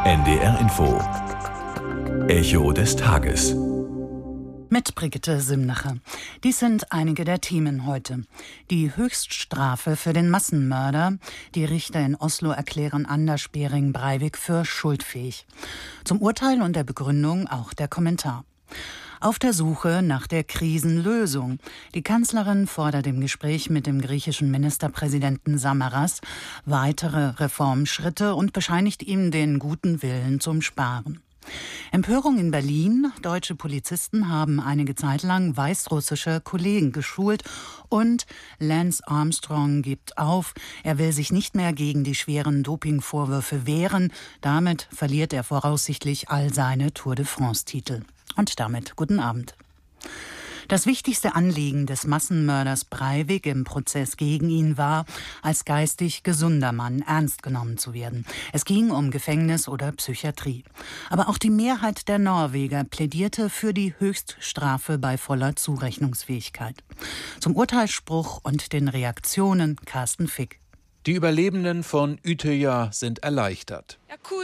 NDR Info. Echo des Tages. Mit Brigitte Simnacher. Dies sind einige der Themen heute. Die Höchststrafe für den Massenmörder. Die Richter in Oslo erklären Anders Behring Breivik für schuldfähig. Zum Urteil und der Begründung auch der Kommentar. Auf der Suche nach der Krisenlösung. Die Kanzlerin fordert im Gespräch mit dem griechischen Ministerpräsidenten Samaras weitere Reformschritte und bescheinigt ihm den guten Willen zum Sparen. Empörung in Berlin. Deutsche Polizisten haben einige Zeit lang weißrussische Kollegen geschult und Lance Armstrong gibt auf. Er will sich nicht mehr gegen die schweren Dopingvorwürfe wehren. Damit verliert er voraussichtlich all seine Tour de France-Titel. Und damit guten Abend. Das wichtigste Anliegen des Massenmörders Breivik im Prozess gegen ihn war, als geistig gesunder Mann ernst genommen zu werden. Es ging um Gefängnis oder Psychiatrie. Aber auch die Mehrheit der Norweger plädierte für die Höchststrafe bei voller Zurechnungsfähigkeit. Zum Urteilsspruch und den Reaktionen Carsten Fick. Die Überlebenden von Utøya sind erleichtert.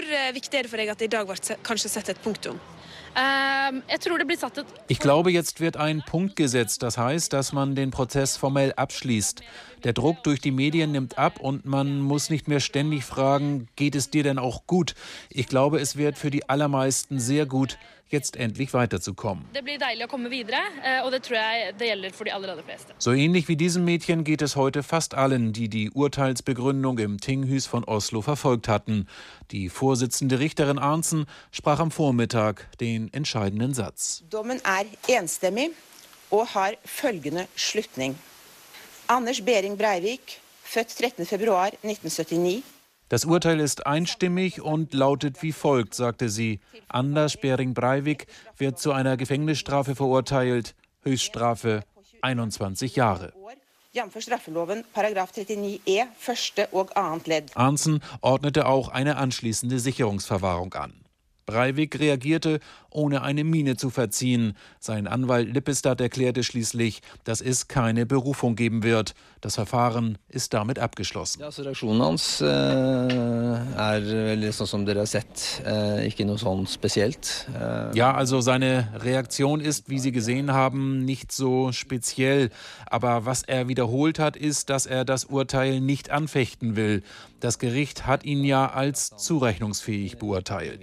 Ich glaube, jetzt wird ein Punkt gesetzt. Das heißt, dass man den Prozess formell abschließt. Der Druck durch die Medien nimmt ab und man muss nicht mehr ständig fragen, geht es dir denn auch gut? Ich glaube, es wird für die allermeisten sehr gut, jetzt endlich weiterzukommen. So ähnlich wie diesem Mädchen geht es heute fast allen, die die Urteilsbegründung im Tinghus von Oslo verfolgt hatten. Die Vorsitzende Richterin Arntzen sprach am Vormittag den entscheidenden Satz. Dommen enstemmig og har følgende slutning. Anders Behring Breivik, født 13. Februar 1979. Das Urteil ist einstimmig und lautet wie folgt, sagte sie. Anders Behring Breivik wird zu einer Gefängnisstrafe verurteilt, Höchststrafe 21 Jahre. Arntzen ordnete auch eine anschließende Sicherungsverwahrung an. Breivik reagierte, ohne eine Miene zu verziehen. Sein Anwalt Lippestad erklärte schließlich, dass es keine Berufung geben wird. Das Verfahren ist damit abgeschlossen. Reaksjonen hans vel som dere har sett, ikke noe sånn spesielt. Ja, also seine Reaktion ist, wie Sie gesehen haben, nicht so speziell. Aber was er wiederholt hat, ist, dass er das Urteil nicht anfechten will. Das Gericht hat ihn ja als zurechnungsfähig beurteilt.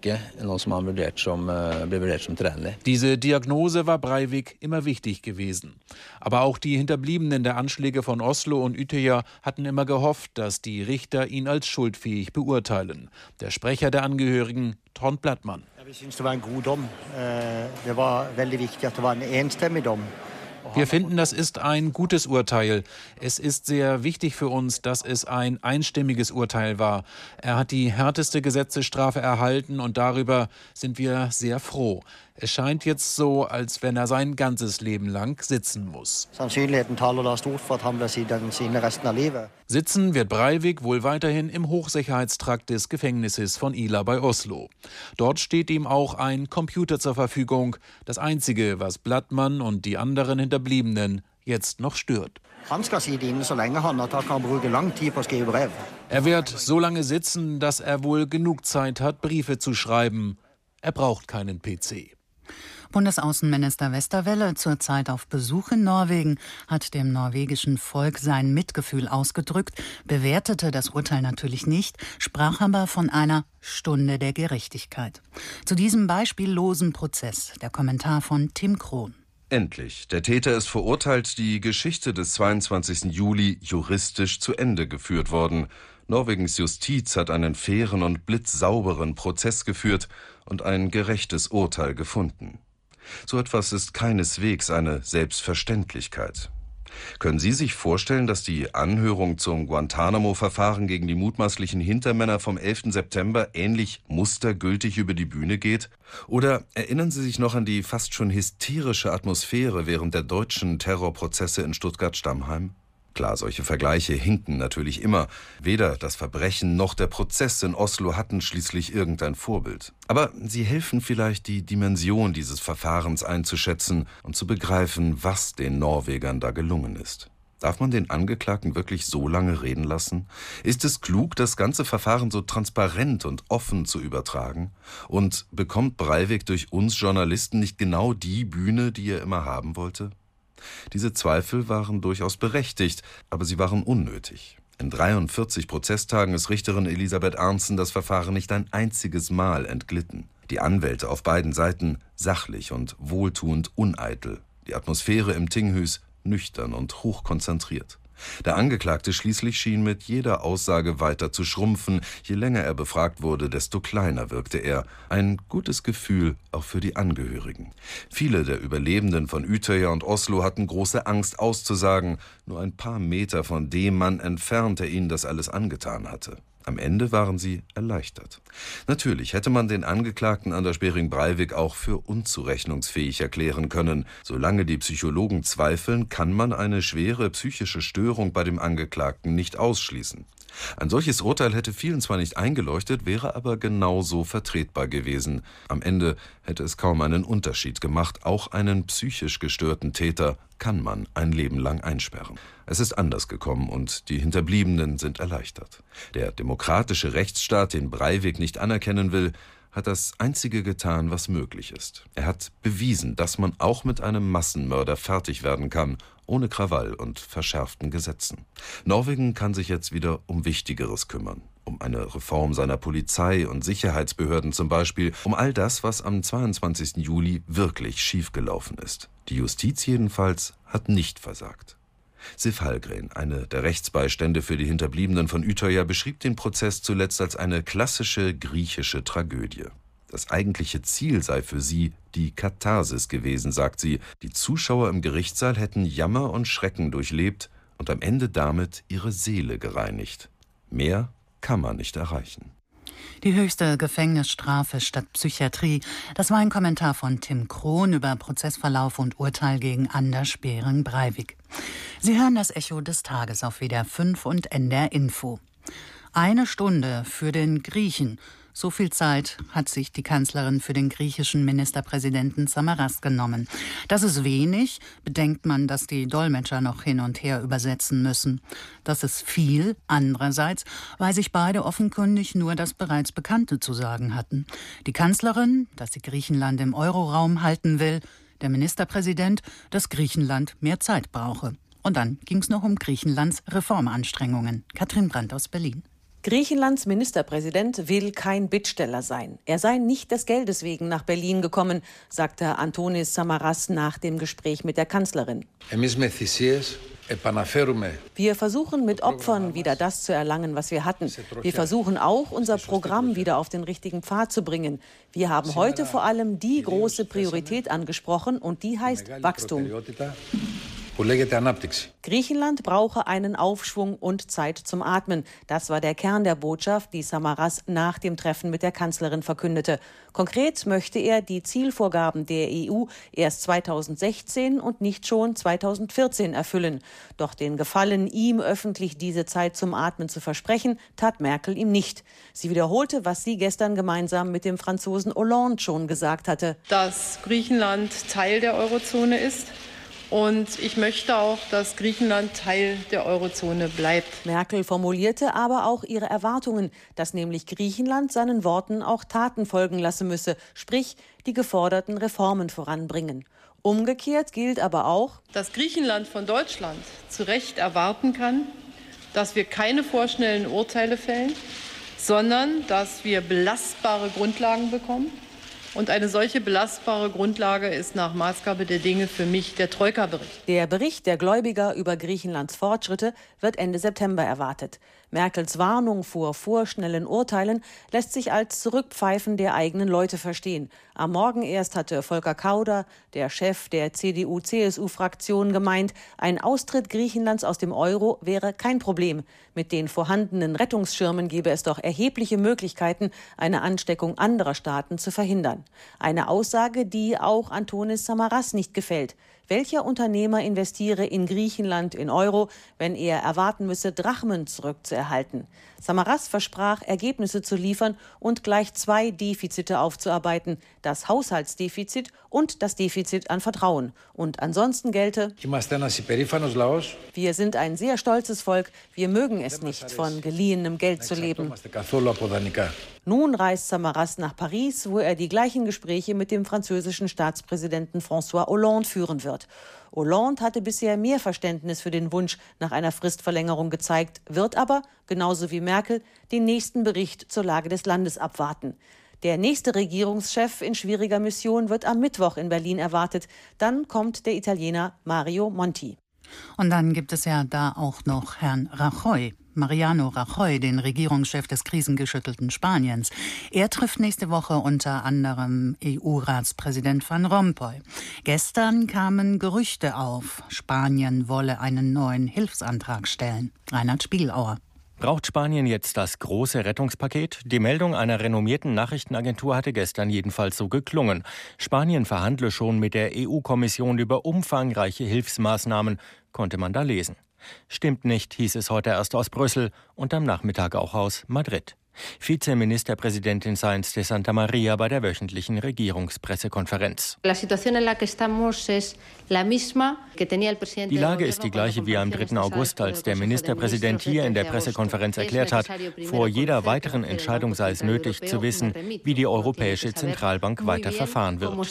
Diese Diagnose war Breivik immer wichtig gewesen. Aber auch die Hinterbliebenen der Anschläge von Oslo und Utøya hatten immer gehofft, dass die Richter ihn als schuldfähig beurteilen. Der Sprecher der Angehörigen, Trond Blattmann. Vi synes det var en god dom. Det var veldig viktig at det var en enstemmig dom. Wir finden, das ist ein gutes Urteil. Es ist sehr wichtig für uns, dass es ein einstimmiges Urteil war. Er hat die härteste Gesetzesstrafe erhalten und darüber sind wir sehr froh. Es scheint jetzt so, als wenn er sein ganzes Leben lang sitzen muss. Sitzen wird Breivik wohl weiterhin im Hochsicherheitstrakt des Gefängnisses von Ila bei Oslo. Dort steht ihm auch ein Computer zur Verfügung. Das Einzige, was Blattmann und die anderen Hinterbliebenen jetzt noch stört. Er wird so lange sitzen, dass er wohl genug Zeit hat, Briefe zu schreiben. Er braucht keinen PC. Bundesaußenminister Westerwelle, zurzeit auf Besuch in Norwegen, hat dem norwegischen Volk sein Mitgefühl ausgedrückt, bewertete das Urteil natürlich nicht, sprach aber von einer Stunde der Gerechtigkeit. Zu diesem beispiellosen Prozess der Kommentar von Tim Krohn. Endlich. Der Täter ist verurteilt, die Geschichte des 22. Juli juristisch zu Ende geführt worden. Norwegens Justiz hat einen fairen und blitzsauberen Prozess geführt und ein gerechtes Urteil gefunden. So etwas ist keineswegs eine Selbstverständlichkeit. Können Sie sich vorstellen, dass die Anhörung zum Guantanamo-Verfahren gegen die mutmaßlichen Hintermänner vom 11. September ähnlich mustergültig über die Bühne geht? Oder erinnern Sie sich noch an die fast schon hysterische Atmosphäre während der deutschen Terrorprozesse in Stuttgart-Stammheim? Klar, solche Vergleiche hinken natürlich immer. Weder das Verbrechen noch der Prozess in Oslo hatten schließlich irgendein Vorbild. Aber sie helfen vielleicht, die Dimension dieses Verfahrens einzuschätzen und zu begreifen, was den Norwegern da gelungen ist. Darf man den Angeklagten wirklich so lange reden lassen? Ist es klug, das ganze Verfahren so transparent und offen zu übertragen? Und bekommt Breivik durch uns Journalisten nicht genau die Bühne, die er immer haben wollte? Diese Zweifel waren durchaus berechtigt, aber sie waren unnötig. In 43 Prozesstagen ist Richterin Elisabeth Arntzen das Verfahren nicht ein einziges Mal entglitten. Die Anwälte auf beiden Seiten sachlich und wohltuend uneitel. Die Atmosphäre im Tinghus nüchtern und hochkonzentriert. Der Angeklagte schließlich schien mit jeder Aussage weiter zu schrumpfen. Je länger er befragt wurde, desto kleiner wirkte er. Ein gutes Gefühl auch für die Angehörigen. Viele der Überlebenden von Utøya und Oslo hatten große Angst auszusagen. Nur ein paar Meter von dem Mann entfernt, der ihnen das alles angetan hatte. Am Ende waren sie erleichtert. Natürlich hätte man den Angeklagten Anders Behring Breivik auch für unzurechnungsfähig erklären können. Solange die Psychologen zweifeln, kann man eine schwere psychische Störung bei dem Angeklagten nicht ausschließen. Ein solches Urteil hätte vielen zwar nicht eingeleuchtet, wäre aber genauso vertretbar gewesen. Am Ende hätte es kaum einen Unterschied gemacht. Auch einen psychisch gestörten Täter kann man ein Leben lang einsperren. Es ist anders gekommen und die Hinterbliebenen sind erleichtert. Der demokratische Rechtsstaat, den Breivik nicht anerkennen will, hat das Einzige getan, was möglich ist. Er hat bewiesen, dass man auch mit einem Massenmörder fertig werden kann, ohne Krawall und verschärften Gesetzen. Norwegen kann sich jetzt wieder um Wichtigeres kümmern. Um eine Reform seiner Polizei und Sicherheitsbehörden zum Beispiel, um all das, was am 22. Juli wirklich schiefgelaufen ist. Die Justiz jedenfalls hat nicht versagt. Sif Hallgren, eine der Rechtsbeistände für die Hinterbliebenen von Utøya, beschrieb den Prozess zuletzt als eine klassische griechische Tragödie. Das eigentliche Ziel sei für sie die Katharsis gewesen, sagt sie. Die Zuschauer im Gerichtssaal hätten Jammer und Schrecken durchlebt und am Ende damit ihre Seele gereinigt. Mehr kann man nicht erreichen. Die höchste Gefängnisstrafe statt Psychiatrie. Das war ein Kommentar von Tim Krohn über Prozessverlauf und Urteil gegen Anders Behring Breivik. Sie hören das Echo des Tages auf WDR 5 und NDR Info. 1 Stunde für den Griechen. So viel Zeit hat sich die Kanzlerin für den griechischen Ministerpräsidenten Samaras genommen. Das ist wenig, bedenkt man, dass die Dolmetscher noch hin und her übersetzen müssen. Das ist viel, andererseits, weil sich beide offenkundig nur das bereits Bekannte zu sagen hatten. Die Kanzlerin, dass sie Griechenland im Euroraum halten will, der Ministerpräsident, dass Griechenland mehr Zeit brauche. Und dann ging es noch um Griechenlands Reformanstrengungen. Katrin Brandt aus Berlin. Griechenlands Ministerpräsident will kein Bittsteller sein. Er sei nicht des Geldes wegen nach Berlin gekommen, sagte Antonis Samaras nach dem Gespräch mit der Kanzlerin. Wir versuchen mit Opfern wieder das zu erlangen, was wir hatten. Wir versuchen auch, unser Programm wieder auf den richtigen Pfad zu bringen. Wir haben heute vor allem die große Priorität angesprochen und die heißt Wachstum. Griechenland brauche einen Aufschwung und Zeit zum Atmen. Das war der Kern der Botschaft, die Samaras nach dem Treffen mit der Kanzlerin verkündete. Konkret möchte er die Zielvorgaben der EU erst 2016 und nicht schon 2014 erfüllen. Doch den Gefallen, ihm öffentlich diese Zeit zum Atmen zu versprechen, tat Merkel ihm nicht. Sie wiederholte, was sie gestern gemeinsam mit dem Franzosen Hollande schon gesagt hatte. Dass Griechenland Teil der Eurozone ist. Und ich möchte auch, dass Griechenland Teil der Eurozone bleibt. Merkel formulierte aber auch ihre Erwartungen, dass nämlich Griechenland seinen Worten auch Taten folgen lassen müsse, sprich die geforderten Reformen voranbringen. Umgekehrt gilt aber auch, dass Griechenland von Deutschland zu Recht erwarten kann, dass wir keine vorschnellen Urteile fällen, sondern dass wir belastbare Grundlagen bekommen. Und eine solche belastbare Grundlage ist nach Maßgabe der Dinge für mich der Troika-Bericht. Der Bericht der Gläubiger über Griechenlands Fortschritte wird Ende September erwartet. Merkels Warnung vor vorschnellen Urteilen lässt sich als Zurückpfeifen der eigenen Leute verstehen. Am Morgen erst hatte Volker Kauder, der Chef der CDU-CSU-Fraktion, gemeint, ein Austritt Griechenlands aus dem Euro wäre kein Problem. Mit den vorhandenen Rettungsschirmen gebe es doch erhebliche Möglichkeiten, eine Ansteckung anderer Staaten zu verhindern. Eine Aussage, die auch Antonis Samaras nicht gefällt. Welcher Unternehmer investiere in Griechenland in Euro, wenn er erwarten müsse, Drachmen zurückzuerhalten? Samaras versprach, Ergebnisse zu liefern und gleich 2 Defizite aufzuarbeiten: das Haushaltsdefizit und das Defizit an Vertrauen. Und ansonsten gelte: Wir sind ein sehr stolzes Volk, wir mögen es nicht, von geliehenem Geld zu leben. Nun reist Samaras nach Paris, wo er die gleichen Gespräche mit dem französischen Staatspräsidenten François Hollande führen wird. Hollande hatte bisher mehr Verständnis für den Wunsch nach einer Fristverlängerung gezeigt, wird aber, genauso wie Merkel, den nächsten Bericht zur Lage des Landes abwarten. Der nächste Regierungschef in schwieriger Mission wird am Mittwoch in Berlin erwartet. Dann kommt der Italiener Mario Monti. Und dann gibt es ja da auch noch Herrn Rajoy. Mariano Rajoy, den Regierungschef des krisengeschüttelten Spaniens. Er trifft nächste Woche unter anderem EU-Ratspräsident Van Rompuy. Gestern kamen Gerüchte auf, Spanien wolle einen neuen Hilfsantrag stellen. Reinhard Spiegelauer. Braucht Spanien jetzt das große Rettungspaket? Die Meldung einer renommierten Nachrichtenagentur hatte gestern jedenfalls so geklungen. Spanien verhandle schon mit der EU-Kommission über umfangreiche Hilfsmaßnahmen, konnte man da lesen. Stimmt nicht, hieß es heute erst aus Brüssel und am Nachmittag auch aus Madrid. Vizeministerpräsidentin Sáenz de Santa María bei der wöchentlichen Regierungspressekonferenz. Die Lage ist die gleiche wie am 3. August, als der Ministerpräsident hier in der Pressekonferenz erklärt hat, vor jeder weiteren Entscheidung sei es nötig zu wissen, wie die Europäische Zentralbank weiter verfahren wird.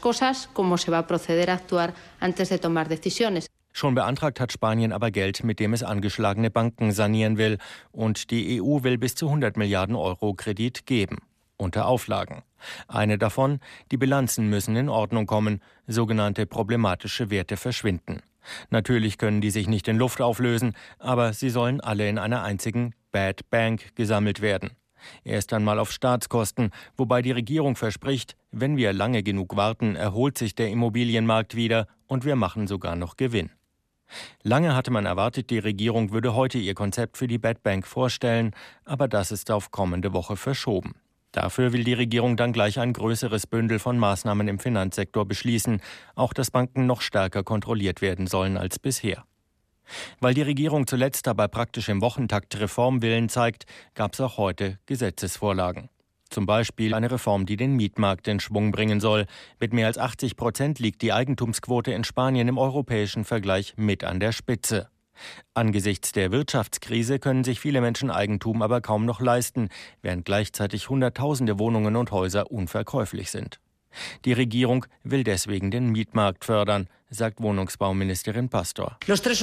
Schon beantragt hat Spanien aber Geld, mit dem es angeschlagene Banken sanieren will. Und die EU will bis zu 100 Milliarden Euro Kredit geben. Unter Auflagen. Eine davon: die Bilanzen müssen in Ordnung kommen. Sogenannte problematische Werte verschwinden. Natürlich können die sich nicht in Luft auflösen, aber sie sollen alle in einer einzigen Bad Bank gesammelt werden. Erst einmal auf Staatskosten, wobei die Regierung verspricht, wenn wir lange genug warten, erholt sich der Immobilienmarkt wieder und wir machen sogar noch Gewinn. Lange hatte man erwartet, die Regierung würde heute ihr Konzept für die Bad Bank vorstellen, aber das ist auf kommende Woche verschoben. Dafür will die Regierung dann gleich ein größeres Bündel von Maßnahmen im Finanzsektor beschließen, auch dass Banken noch stärker kontrolliert werden sollen als bisher. Weil die Regierung zuletzt aber praktisch im Wochentakt Reformwillen zeigt, gab es auch heute Gesetzesvorlagen. Zum Beispiel eine Reform, die den Mietmarkt in Schwung bringen soll. Mit mehr als 80% liegt die Eigentumsquote in Spanien im europäischen Vergleich mit an der Spitze. Angesichts der Wirtschaftskrise können sich viele Menschen Eigentum aber kaum noch leisten, während gleichzeitig Hunderttausende Wohnungen und Häuser unverkäuflich sind. Die Regierung will deswegen den Mietmarkt fördern, sagt Wohnungsbauministerin Pastor.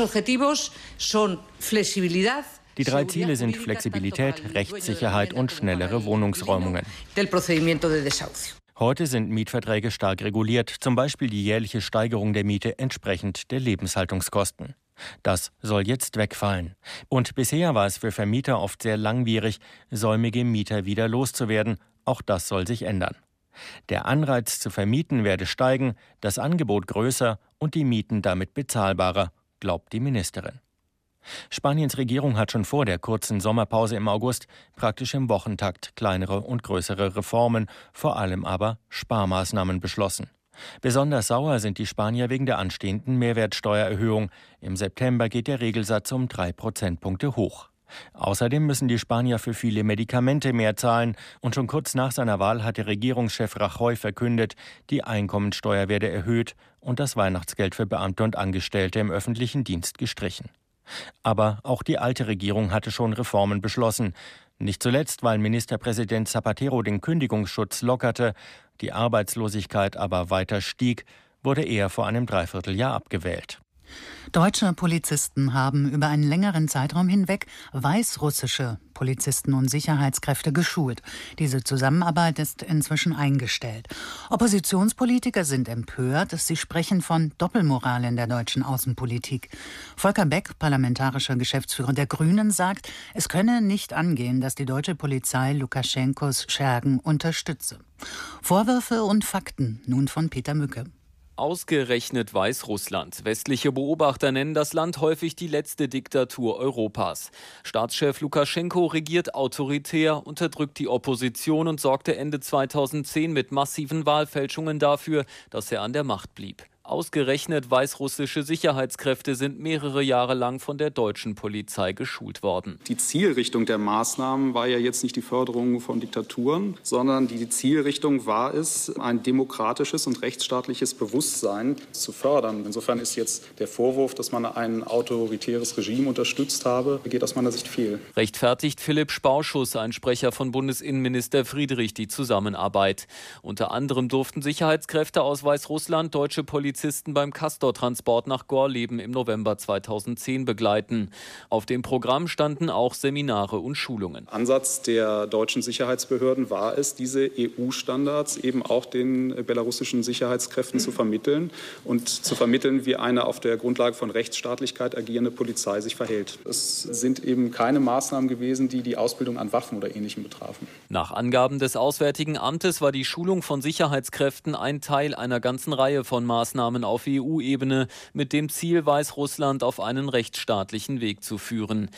Die 3 Ziele sind Flexibilität, Rechtssicherheit und schnellere Wohnungsräumungen. Heute sind Mietverträge stark reguliert, zum Beispiel die jährliche Steigerung der Miete entsprechend der Lebenshaltungskosten. Das soll jetzt wegfallen. Und bisher war es für Vermieter oft sehr langwierig, säumige Mieter wieder loszuwerden. Auch das soll sich ändern. Der Anreiz zu vermieten werde steigen, das Angebot größer und die Mieten damit bezahlbarer, glaubt die Ministerin. Spaniens Regierung hat schon vor der kurzen Sommerpause im August praktisch im Wochentakt kleinere und größere Reformen, vor allem aber Sparmaßnahmen beschlossen. Besonders sauer sind die Spanier wegen der anstehenden Mehrwertsteuererhöhung. Im September geht der Regelsatz um 3 Prozentpunkte hoch. Außerdem müssen die Spanier für viele Medikamente mehr zahlen. Und schon kurz nach seiner Wahl hatte Regierungschef Rajoy verkündet, die Einkommensteuer werde erhöht und das Weihnachtsgeld für Beamte und Angestellte im öffentlichen Dienst gestrichen. Aber auch die alte Regierung hatte schon Reformen beschlossen. Nicht zuletzt, weil Ministerpräsident Zapatero den Kündigungsschutz lockerte, die Arbeitslosigkeit aber weiter stieg, wurde er vor einem Dreivierteljahr abgewählt. Deutsche Polizisten haben über einen längeren Zeitraum hinweg weißrussische Polizisten und Sicherheitskräfte geschult. Diese Zusammenarbeit ist inzwischen eingestellt. Oppositionspolitiker sind empört. Sie sprechen von Doppelmoral in der deutschen Außenpolitik. Volker Beck, parlamentarischer Geschäftsführer der Grünen, sagt, es könne nicht angehen, dass die deutsche Polizei Lukaschenkos Schergen unterstütze. Vorwürfe und Fakten nun von Peter Mücke. Ausgerechnet Weißrussland. Westliche Beobachter nennen das Land häufig die letzte Diktatur Europas. Staatschef Lukaschenko regiert autoritär, unterdrückt die Opposition und sorgte Ende 2010 mit massiven Wahlfälschungen dafür, dass er an der Macht blieb. Ausgerechnet weißrussische Sicherheitskräfte sind mehrere Jahre lang von der deutschen Polizei geschult worden. Die Zielrichtung der Maßnahmen war ja jetzt nicht die Förderung von Diktaturen, sondern die Zielrichtung war es, ein demokratisches und rechtsstaatliches Bewusstsein zu fördern. Insofern ist jetzt der Vorwurf, dass man ein autoritäres Regime unterstützt habe, geht aus meiner Sicht fehl. Rechtfertigt Philipp Spauschus, ein Sprecher von Bundesinnenminister Friedrich, die Zusammenarbeit. Unter anderem durften Sicherheitskräfte aus Weißrussland deutsche Polizisten beim Castor-Transport nach Gorleben im November 2010 begleiten. Auf dem Programm standen auch Seminare und Schulungen. Ansatz der deutschen Sicherheitsbehörden war es, diese EU-Standards eben auch den belarussischen Sicherheitskräften zu vermitteln und zu vermitteln, wie eine auf der Grundlage von Rechtsstaatlichkeit agierende Polizei sich verhält. Es sind eben keine Maßnahmen gewesen, die die Ausbildung an Waffen oder Ähnlichem betrafen. Nach Angaben des Auswärtigen Amtes war die Schulung von Sicherheitskräften ein Teil einer ganzen Reihe von Maßnahmen auf EU-Ebene mit dem Ziel, Weißrussland auf einen rechtsstaatlichen Weg zu führen.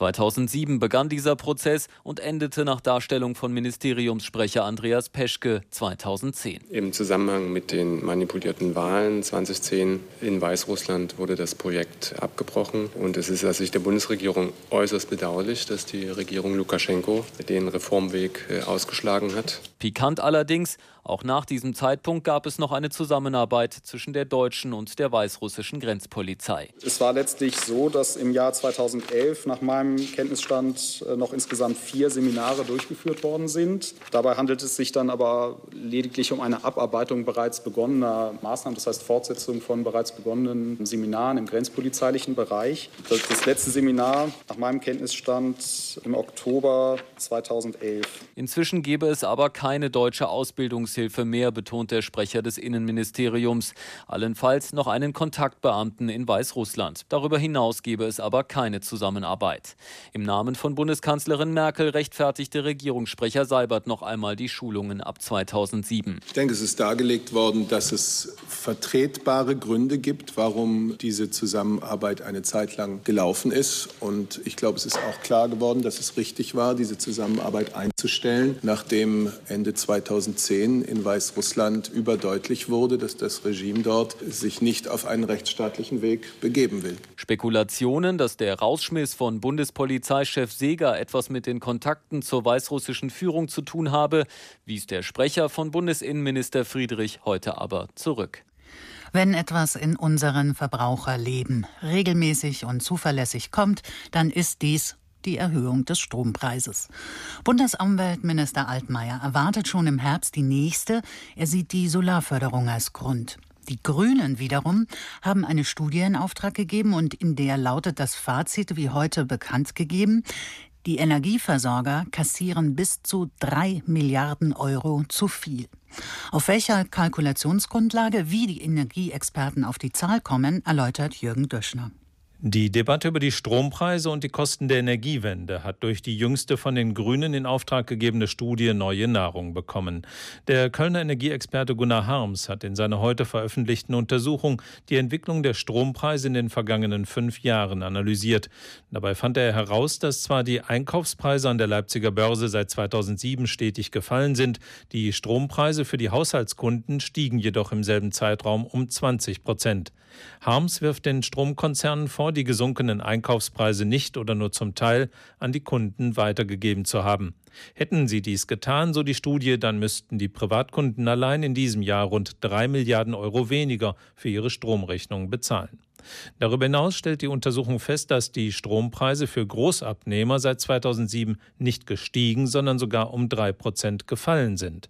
2007 begann dieser Prozess und endete nach Darstellung von Ministeriumssprecher Andreas Peschke 2010. Im Zusammenhang mit den manipulierten Wahlen 2010 in Weißrussland wurde das Projekt abgebrochen. Und es ist aus Sicht der Bundesregierung äußerst bedauerlich, dass die Regierung Lukaschenko den Reformweg ausgeschlagen hat. Pikant allerdings, auch nach diesem Zeitpunkt gab es noch eine Zusammenarbeit zwischen der deutschen und der weißrussischen Grenzpolizei. Es war letztlich so, dass im Jahr 2011 nach meinem Kenntnisstand noch insgesamt 4 Seminare durchgeführt worden sind. Dabei handelt es sich dann aber lediglich um eine Abarbeitung bereits begonnener Maßnahmen, das heißt Fortsetzung von bereits begonnenen Seminaren im grenzpolizeilichen Bereich. Das letzte Seminar nach meinem Kenntnisstand im Oktober 2011. Inzwischen gebe es aber keine deutsche Ausbildungshilfe mehr, betont der Sprecher des Innenministeriums. Allenfalls noch einen Kontaktbeamten in Weißrussland. Darüber hinaus gebe es aber keine Zusammenarbeit. Im Namen von Bundeskanzlerin Merkel rechtfertigte Regierungssprecher Seibert noch einmal die Schulungen ab 2007. Ich denke, es ist dargelegt worden, dass es vertretbare Gründe gibt, warum diese Zusammenarbeit eine Zeit lang gelaufen ist. Und ich glaube, es ist auch klar geworden, dass es richtig war, diese Zusammenarbeit einzustellen, nachdem Ende 2010 in Weißrussland überdeutlich wurde, dass das Regime dort sich nicht auf einen rechtsstaatlichen Weg begeben will. Spekulationen, dass der Rausschmiss von Bundespolizeichef Seeger etwas mit den Kontakten zur weißrussischen Führung zu tun habe, wies der Sprecher von Bundesinnenminister Friedrich heute aber zurück. Wenn etwas in unseren Verbraucherleben regelmäßig und zuverlässig kommt, dann ist dies die Erhöhung des Strompreises. Bundesumweltminister Altmaier erwartet schon im Herbst die nächste. Er sieht die Solarförderung als Grund. Die Grünen wiederum haben eine Studie in Auftrag gegeben und in der lautet das Fazit, wie heute bekannt gegeben: Die Energieversorger kassieren bis zu 3 Milliarden Euro zu viel. Auf welcher Kalkulationsgrundlage, wie die Energieexperten auf die Zahl kommen, erläutert Jürgen Döschner. Die Debatte über die Strompreise und die Kosten der Energiewende hat durch die jüngste von den Grünen in Auftrag gegebene Studie neue Nahrung bekommen. Der Kölner Energieexperte Gunnar Harms hat in seiner heute veröffentlichten Untersuchung die Entwicklung der Strompreise in den vergangenen 5 Jahren analysiert. Dabei fand er heraus, dass zwar die Einkaufspreise an der Leipziger Börse seit 2007 stetig gefallen sind, die Strompreise für die Haushaltskunden stiegen jedoch im selben Zeitraum um 20%. Harms wirft den Stromkonzernen vor, die gesunkenen Einkaufspreise nicht oder nur zum Teil an die Kunden weitergegeben zu haben. Hätten sie dies getan, so die Studie, dann müssten die Privatkunden allein in diesem Jahr rund 3 Milliarden Euro weniger für ihre Stromrechnungen bezahlen. Darüber hinaus stellt die Untersuchung fest, dass die Strompreise für Großabnehmer seit 2007 nicht gestiegen, sondern sogar um 3% gefallen sind.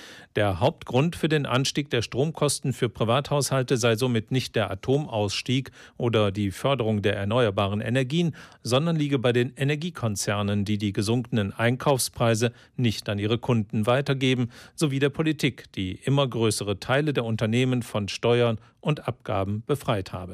Der Hauptgrund für den Anstieg der Stromkosten für Privathaushalte sei somit nicht der Atomausstieg oder die Förderung der erneuerbaren Energien, sondern liege bei den Energiekonzernen, die die gesunkenen Einkaufspreise nicht an ihre Kunden weitergeben, sowie der Politik, die immer größere Teile der Unternehmen von Steuern und Abgaben befreit habe.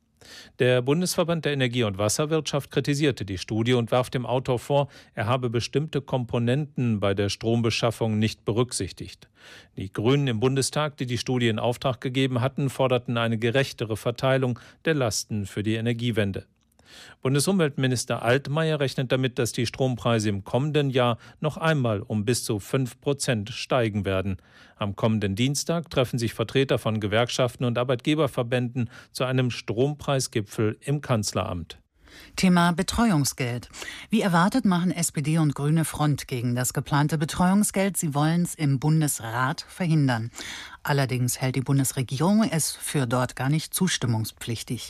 Der Bundesverband der Energie- und Wasserwirtschaft kritisierte die Studie und warf dem Autor vor, er habe bestimmte Komponenten bei der Strombeschaffung nicht berücksichtigt. Die Grünen im Bundestag, die die Studie in Auftrag gegeben hatten, forderten eine gerechtere Verteilung der Lasten für die Energiewende. Bundesumweltminister Altmaier rechnet damit, dass die Strompreise im kommenden Jahr noch einmal um bis zu 5% steigen werden. Am kommenden Dienstag treffen sich Vertreter von Gewerkschaften und Arbeitgeberverbänden zu einem Strompreisgipfel im Kanzleramt. Thema Betreuungsgeld. Wie erwartet machen SPD und Grüne Front gegen das geplante Betreuungsgeld. Sie wollen es im Bundesrat verhindern. Allerdings hält die Bundesregierung es für dort gar nicht zustimmungspflichtig.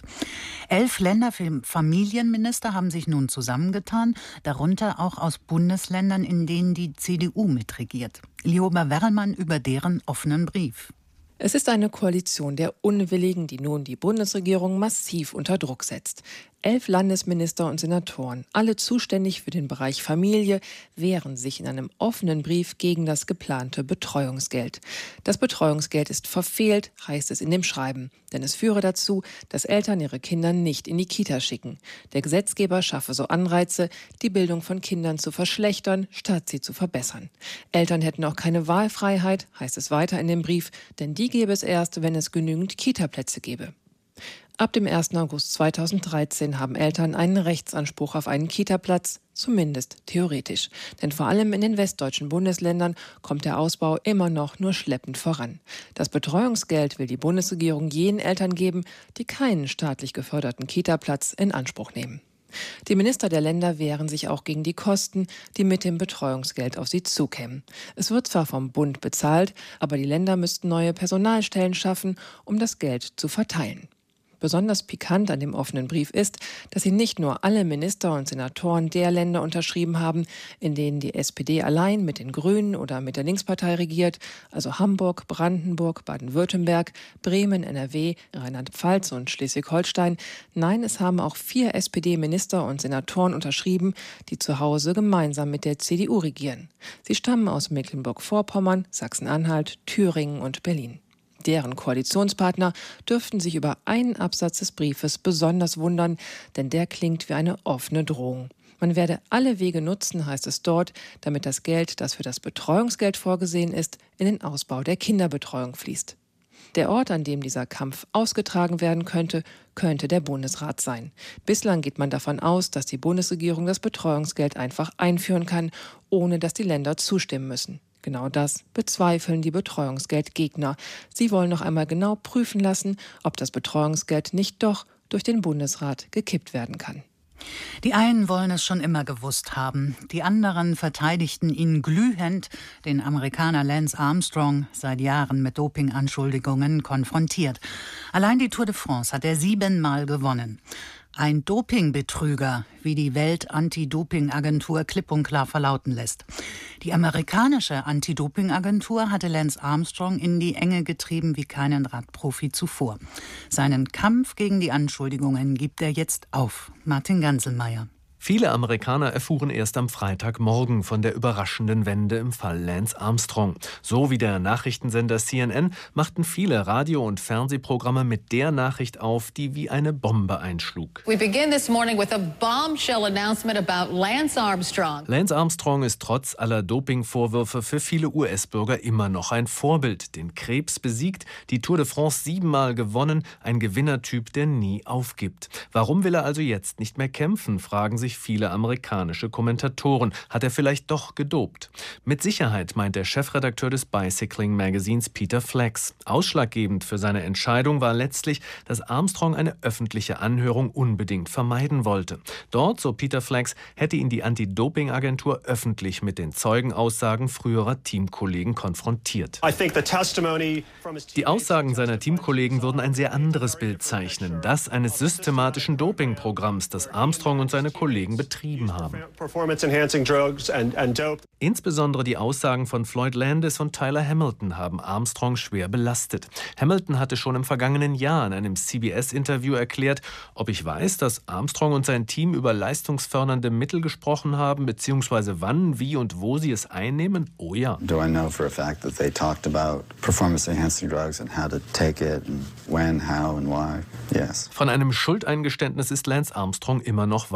11 Länderfamilienminister haben sich nun zusammengetan, darunter auch aus Bundesländern, in denen die CDU mitregiert. Lioba Werlmann über deren offenen Brief. Es ist eine Koalition der Unwilligen, die nun die Bundesregierung massiv unter Druck setzt. 11 Landesminister und Senatoren, alle zuständig für den Bereich Familie, wehren sich in einem offenen Brief gegen das geplante Betreuungsgeld. Das Betreuungsgeld ist verfehlt, heißt es in dem Schreiben, denn es führe dazu, dass Eltern ihre Kinder nicht in die Kita schicken. Der Gesetzgeber schaffe so Anreize, die Bildung von Kindern zu verschlechtern, statt sie zu verbessern. Eltern hätten auch keine Wahlfreiheit, heißt es weiter in dem Brief, denn die gäbe es erst, wenn es genügend Kita-Plätze gäbe. Ab dem 1. August 2013 haben Eltern einen Rechtsanspruch auf einen Kita-Platz, zumindest theoretisch. Denn vor allem in den westdeutschen Bundesländern kommt der Ausbau immer noch nur schleppend voran. Das Betreuungsgeld will die Bundesregierung jenen Eltern geben, die keinen staatlich geförderten Kita-Platz in Anspruch nehmen. Die Minister der Länder wehren sich auch gegen die Kosten, die mit dem Betreuungsgeld auf sie zukämen. Es wird zwar vom Bund bezahlt, aber die Länder müssten neue Personalstellen schaffen, um das Geld zu verteilen. Besonders pikant an dem offenen Brief ist, dass sie nicht nur alle Minister und Senatoren der Länder unterschrieben haben, in denen die SPD allein mit den Grünen oder mit der Linkspartei regiert, also Hamburg, Brandenburg, Baden-Württemberg, Bremen, NRW, Rheinland-Pfalz und Schleswig-Holstein. Nein, es haben auch 4 SPD-Minister und Senatoren unterschrieben, die zu Hause gemeinsam mit der CDU regieren. Sie stammen aus Mecklenburg-Vorpommern, Sachsen-Anhalt, Thüringen und Berlin. Deren Koalitionspartner dürften sich über einen Absatz des Briefes besonders wundern, denn der klingt wie eine offene Drohung. Man werde alle Wege nutzen, heißt es dort, damit das Geld, das für das Betreuungsgeld vorgesehen ist, in den Ausbau der Kinderbetreuung fließt. Der Ort, an dem dieser Kampf ausgetragen werden könnte der Bundesrat sein. Bislang geht man davon aus, dass die Bundesregierung das Betreuungsgeld einfach einführen kann, ohne dass die Länder zustimmen müssen. Genau das bezweifeln die Betreuungsgeldgegner. Sie wollen noch einmal genau prüfen lassen, ob das Betreuungsgeld nicht doch durch den Bundesrat gekippt werden kann. Die einen wollen es schon immer gewusst haben. Die anderen verteidigten ihn glühend, den Amerikaner Lance Armstrong, seit Jahren mit Dopinganschuldigungen konfrontiert. Allein die Tour de France hat er 7-mal gewonnen. Ein Dopingbetrüger, wie die Welt-Anti-Doping-Agentur klipp und klar verlauten lässt. Die amerikanische Anti-Doping-Agentur hatte Lance Armstrong in die Enge getrieben wie keinen Radprofi zuvor. Seinen Kampf gegen die Anschuldigungen gibt er jetzt auf. Martin Ganselmeier. Viele Amerikaner erfuhren erst am Freitagmorgen von der überraschenden Wende im Fall Lance Armstrong. So wie der Nachrichtensender CNN machten viele Radio- und Fernsehprogramme mit der Nachricht auf, die wie eine Bombe einschlug. We begin this morning with a bombshell announcement about Lance Armstrong. Lance Armstrong ist trotz aller Dopingvorwürfe für viele US-Bürger immer noch ein Vorbild. Den Krebs besiegt, die Tour de France 7-mal gewonnen, ein Gewinnertyp, der nie aufgibt. Warum will er also jetzt nicht mehr kämpfen, fragen sich viele amerikanische Kommentatoren. Hat er vielleicht doch gedopt? Mit Sicherheit, meint der Chefredakteur des Bicycling Magazins Peter Flax. Ausschlaggebend für seine Entscheidung war letztlich, dass Armstrong eine öffentliche Anhörung unbedingt vermeiden wollte. Dort, so Peter Flax, hätte ihn die Anti-Doping-Agentur öffentlich mit den Zeugenaussagen früherer Teamkollegen konfrontiert. Die Aussagen seiner Teamkollegen würden ein sehr anderes Bild zeichnen. Das eines systematischen Dopingprogramms, das Armstrong und seine Kollegen betrieben haben. Insbesondere die Aussagen von Floyd Landis und Tyler Hamilton haben Armstrong schwer belastet. Hamilton hatte schon im vergangenen Jahr in einem CBS-Interview erklärt, ob ich weiß, dass Armstrong und sein Team über leistungsfördernde Mittel gesprochen haben, beziehungsweise wann, wie und wo sie es einnehmen? Oh ja. Do I know for a fact that they talked about performance-enhancing drugs and how to take it and when, how and why? Yes. Von einem Schuldeingeständnis ist Lance Armstrong immer noch weit entfernt.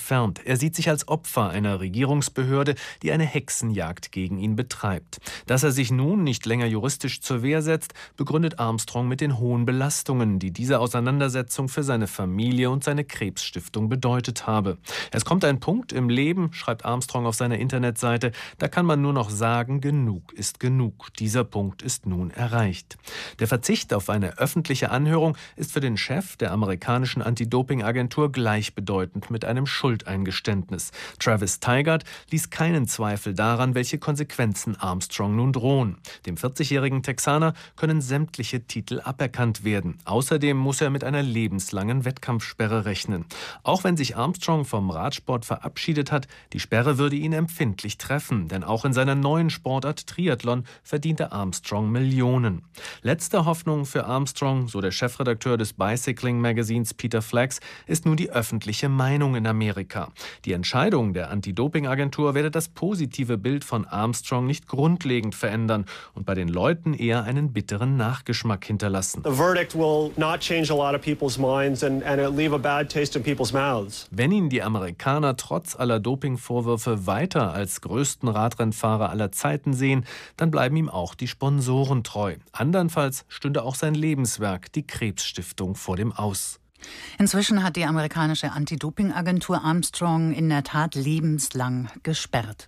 entfernt. Er sieht sich als Opfer einer Regierungsbehörde, die eine Hexenjagd gegen ihn betreibt. Dass er sich nun nicht länger juristisch zur Wehr setzt, begründet Armstrong mit den hohen Belastungen, die diese Auseinandersetzung für seine Familie und seine Krebsstiftung bedeutet habe. Es kommt ein Punkt im Leben, schreibt Armstrong auf seiner Internetseite, da kann man nur noch sagen, genug ist genug. Dieser Punkt ist nun erreicht. Der Verzicht auf eine öffentliche Anhörung ist für den Chef der amerikanischen Anti-Doping-Agentur gleichbedeutend mit einem Schuldeingeständnis. Travis Tygart ließ keinen Zweifel daran, welche Konsequenzen Armstrong nun drohen. Dem 40-jährigen Texaner können sämtliche Titel aberkannt werden. Außerdem muss er mit einer lebenslangen Wettkampfsperre rechnen. Auch wenn sich Armstrong vom Radsport verabschiedet hat, die Sperre würde ihn empfindlich treffen, denn auch in seiner neuen Sportart Triathlon verdiente Armstrong Millionen. Letzte Hoffnung für Armstrong, so der Chefredakteur des Bicycling-Magazins Peter Flax, ist nun die öffentliche Meinung in Amerika. Die Entscheidung der Anti-Doping-Agentur werde das positive Bild von Armstrong nicht grundlegend verändern und bei den Leuten eher einen bitteren Nachgeschmack hinterlassen. The verdict will not change a lot of people's minds and it'll leave a bad taste in people's mouths. Wenn ihn die Amerikaner trotz aller Dopingvorwürfe weiter als größten Radrennfahrer aller Zeiten sehen, dann bleiben ihm auch die Sponsoren treu. Andernfalls stünde auch sein Lebenswerk, die Krebsstiftung, vor dem Aus. Inzwischen hat die amerikanische Anti-Doping-Agentur Armstrong in der Tat lebenslang gesperrt.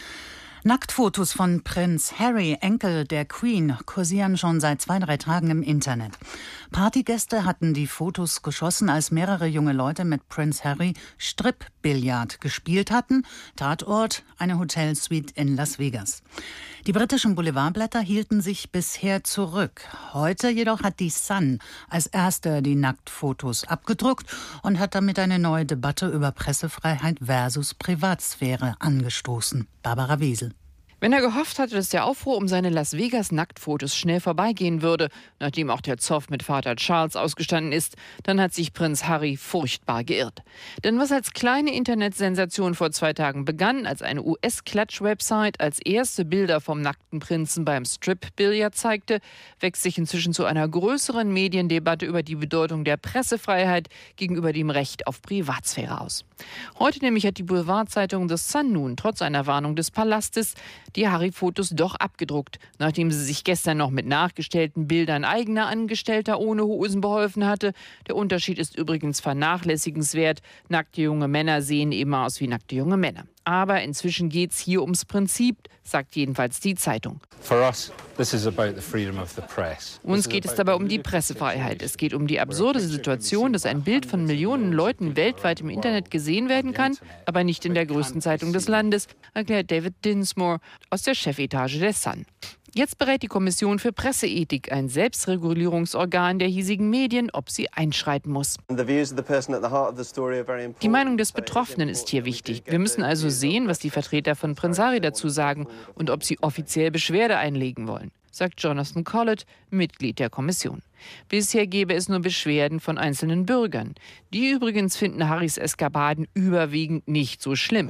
Nacktfotos von Prinz Harry, Enkel der Queen, kursieren schon seit 2-3 Tagen im Internet. Partygäste hatten die Fotos geschossen, als mehrere junge Leute mit Prinz Harry Strip-Billard gespielt hatten. Tatort eine Hotelsuite in Las Vegas. Die britischen Boulevardblätter hielten sich bisher zurück. Heute jedoch hat die Sun als erster die Nacktfotos abgedruckt und hat damit eine neue Debatte über Pressefreiheit versus Privatsphäre angestoßen. Barbara Wiesel. Wenn er gehofft hatte, dass der Aufruhr um seine Las Vegas-Nacktfotos schnell vorbeigehen würde, nachdem auch der Zoff mit Vater Charles ausgestanden ist, dann hat sich Prinz Harry furchtbar geirrt. Denn was als kleine Internetsensation vor 2 Tagen begann, als eine US-Klatsch-Website als erste Bilder vom nackten Prinzen beim Strip-Billard zeigte, wächst sich inzwischen zu einer größeren Mediendebatte über die Bedeutung der Pressefreiheit gegenüber dem Recht auf Privatsphäre aus. Heute nämlich hat die Boulevardzeitung The Sun nun trotz einer Warnung des Palastes die Harry-Fotos doch abgedruckt, nachdem sie sich gestern noch mit nachgestellten Bildern eigener Angestellter ohne Hosen beholfen hatte. Der Unterschied ist übrigens vernachlässigenswert. Nackte junge Männer sehen immer aus wie nackte junge Männer. Aber inzwischen geht es hier ums Prinzip, sagt jedenfalls die Zeitung. Uns geht es dabei um die Pressefreiheit. Es geht um die absurde Situation, dass ein Bild von Millionen Leuten weltweit im Internet gesehen werden kann, aber nicht in der größten Zeitung des Landes, erklärt David Dinsmore aus der Chefetage der Sun. Jetzt berät die Kommission für Presseethik, ein Selbstregulierungsorgan der hiesigen Medien, ob sie einschreiten muss. Die Meinung des Betroffenen ist hier wichtig. Wir müssen also sehen, was die Vertreter von Prinz Harry dazu sagen und ob sie offiziell Beschwerde einlegen wollen, sagt Jonathan Collett, Mitglied der Kommission. Bisher gäbe es nur Beschwerden von einzelnen Bürgern. Die übrigens finden Harrys Eskapaden überwiegend nicht so schlimm.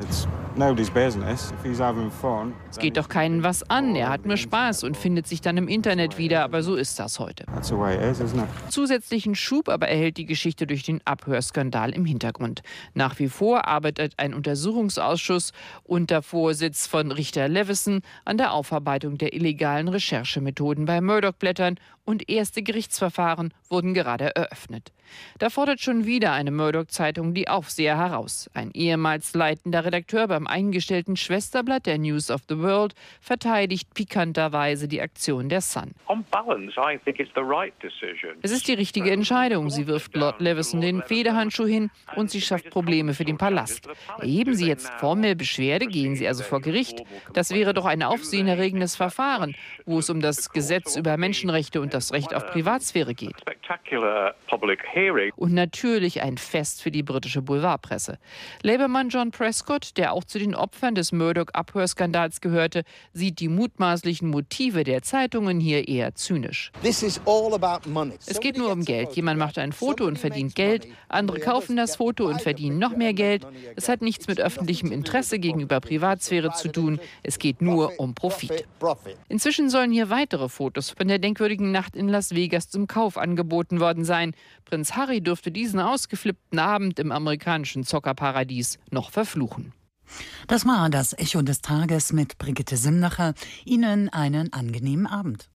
Es geht doch keinen was an, er hat nur Spaß und findet sich dann im Internet wieder, aber so ist das heute. Zusätzlichen Schub aber erhält die Geschichte durch den Abhörskandal im Hintergrund. Nach wie vor arbeitet ein Untersuchungsausschuss unter Vorsitz von Richter Leveson an der Aufarbeitung der illegalen Recherchemethoden bei Murdoch-Blättern und erste Gerichtsverfahren wurden gerade eröffnet. Da fordert schon wieder eine Murdoch-Zeitung die Aufseher heraus. Ein ehemals leitender Redakteur beim eingestellten Schwesterblatt der News of the World verteidigt pikanterweise die Aktion der Sun. Es ist die richtige Entscheidung. Sie wirft Lord Leveson den Federhandschuh hin und sie schafft Probleme für den Palast. Erheben Sie jetzt formell Beschwerde, gehen Sie also vor Gericht. Das wäre doch ein aufsehenerregendes Verfahren, wo es um das Gesetz über Menschenrechte und das Recht auf Privatsphäre geht. Und natürlich ein Fest für die britische Boulevardpresse. Labour-Mann John Prescott, der auch zu den Opfern des Murdoch-Abhörskandals gehörte, sieht die mutmaßlichen Motive der Zeitungen hier eher zynisch. Es geht nur um Geld. Jemand macht ein Foto und verdient Geld. Andere kaufen das Foto und verdienen noch mehr Geld. Es hat nichts mit öffentlichem Interesse gegenüber Privatsphäre zu tun. Es geht nur um Profit. Inzwischen sollen hier weitere Fotos von der denkwürdigen Nacht in Las Vegas zum Kauf angeboten geboten worden sein. Prinz Harry dürfte diesen ausgeflippten Abend im amerikanischen Zockerparadies noch verfluchen. Das war das Echo des Tages mit Brigitte Simnacher. Ihnen einen angenehmen Abend.